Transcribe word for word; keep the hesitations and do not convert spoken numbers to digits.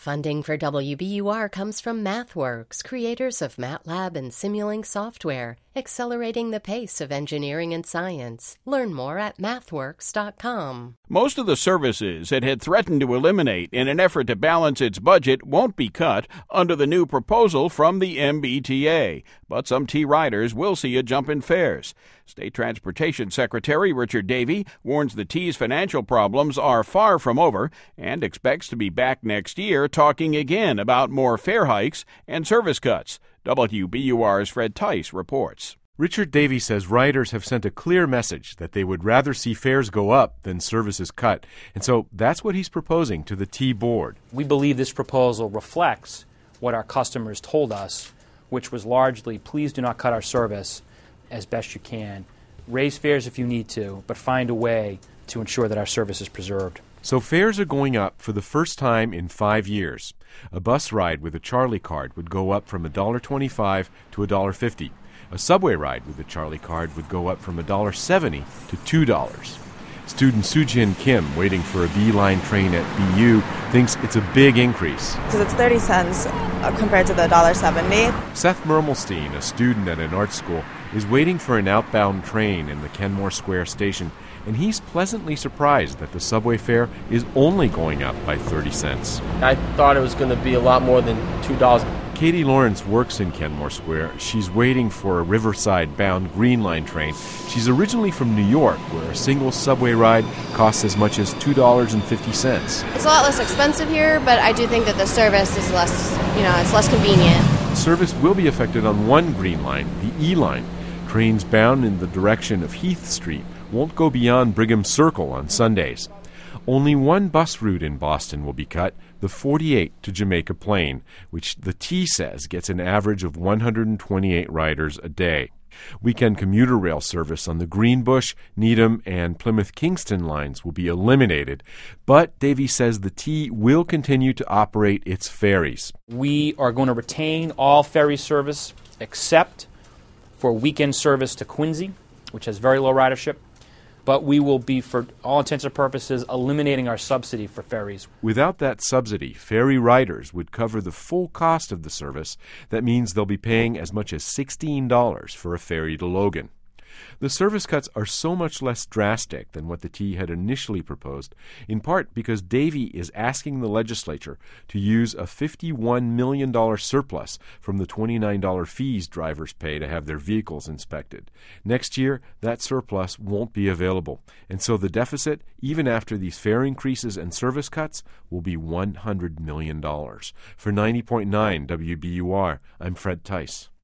Funding for W B U R comes from MathWorks, creators of MATLAB and Simulink software, accelerating the pace of engineering and science. Learn more at mathworks dot com. Most of the services it had threatened to eliminate in an effort to balance its budget won't be cut under the new proposal from the M B T A, but some T riders will see a jump in fares. State Transportation Secretary Richard Davey warns the T's financial problems are far from over and expects to be back next year talking again about more fare hikes and service cuts. W B U R's Fred Tice reports. Richard Davey says riders have sent a clear message that they would rather see fares go up than services cut. And so that's what he's proposing to the T board. We believe this proposal reflects what our customers told us, which was largely, please do not cut our service as best you can. Raise fares if you need to, but find a way to ensure that our service is preserved. So fares are going up for the first time in five years. A bus ride with a Charlie card would go up from one dollar twenty-five to one dollar fifty. A subway ride with a Charlie card would go up from one dollar seventy to two dollars. Student Sujin Kim, waiting for a B-line train at B U, thinks it's a big increase. Because it's thirty cents compared to the one dollar seventy. Seth Mermelstein, a student at an art school, is waiting for an outbound train in the Kenmore Square station, and he's pleasantly surprised that the subway fare is only going up by thirty cents. I thought it was going to be a lot more than two dollars. Katie Lawrence works in Kenmore Square. She's waiting for a Riverside-bound Green Line train. She's originally from New York, where a single subway ride costs as much as two dollars and fifty cents. It's a lot less expensive here, but I do think that the service is less, you know, it's less convenient. Service will be affected on one Green Line, the E Line. Trains bound in the direction of Heath Street won't go beyond Brigham Circle on Sundays. Only one bus route in Boston will be cut, the forty-eight to Jamaica Plain, which the T says gets an average of one hundred twenty-eight riders a day. Weekend commuter rail service on the Greenbush, Needham, and Plymouth-Kingston lines will be eliminated, but Davey says the T will continue to operate its ferries. We are going to retain all ferry service except for weekend service to Quincy, which has very low ridership. But we will be, for all intents and purposes, eliminating our subsidy for ferries. Without that subsidy, ferry riders would cover the full cost of the service. That means they'll be paying as much as sixteen dollars for a ferry to Logan. The service cuts are so much less drastic than what the T had initially proposed, in part because Davey is asking the legislature to use a fifty-one million dollars surplus from the twenty-nine dollars fees drivers pay to have their vehicles inspected. Next year, that surplus won't be available, and so the deficit, even after these fare increases and service cuts, will be one hundred million dollars. For ninety point nine W B U R, I'm Fred Tice.